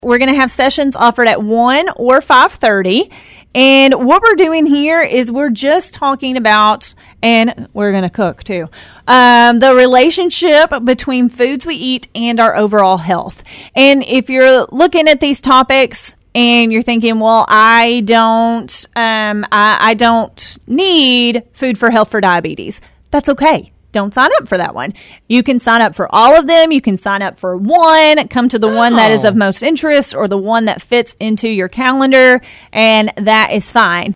We're going to have sessions offered at 1 or 5:30. And what we're doing here is we're just talking about, and we're going to cook too, the relationship between foods we eat and our overall health. And if you're looking at these topics and you're thinking, well, I don't need food for health for diabetes, that's okay. Don't sign up for that one. You can sign up for all of them. You can sign up for one, come to the one that is of most interest or the one that fits into your calendar, and that is fine.